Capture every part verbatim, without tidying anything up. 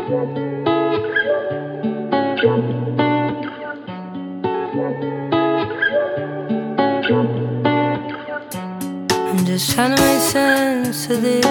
I'm just trying to make sense of this.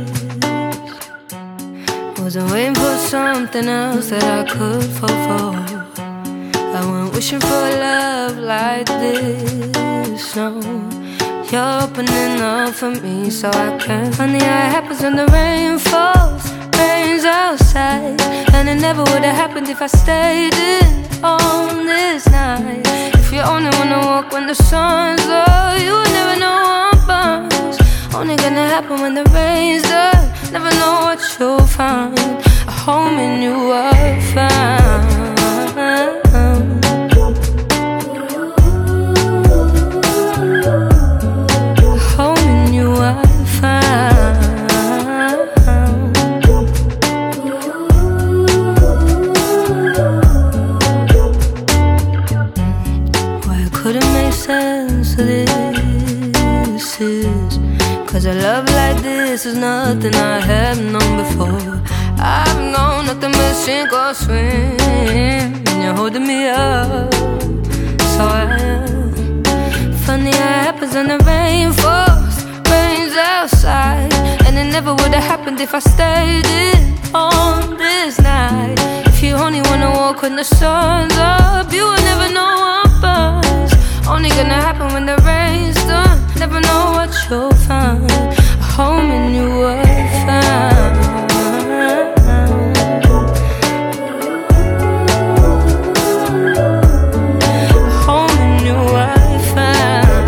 Wasn't waiting for something else that I could fall for. I went wishing for a love like this. No, you're opening up for me so I can. Funny how it happens when the rain falls, rains outside. And it never would have happened if I stayed in on this night. If you only wanna walk when the sun's low, you would never know I'm buns. Only gonna happen when the rain's done. Never know what you'll find. A home in you I found. A home in you I found. Why I couldn't make sense of this is cause a love like this is nothing I have known before. I've known nothing but sink or swim, and you're holding me up, so I am. Funny how it happens when the rain falls, rains outside. And it never would have happened if I stayed in on this night. If you only wanna walk when the sun's up, you will never know I'm buzzed. Only gonna happen when the rain's done. Never know what you'll find. A home in you I found. A home in you I found.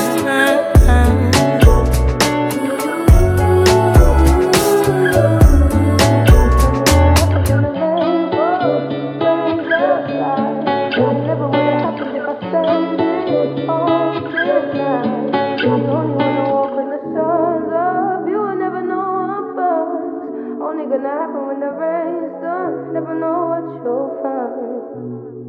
Never would have happened if I stayed in all this night. You only wanna walk when the sun's up. You will never know I'm buzzed. Only gonna happen when the rain's done. Never know what you'll find.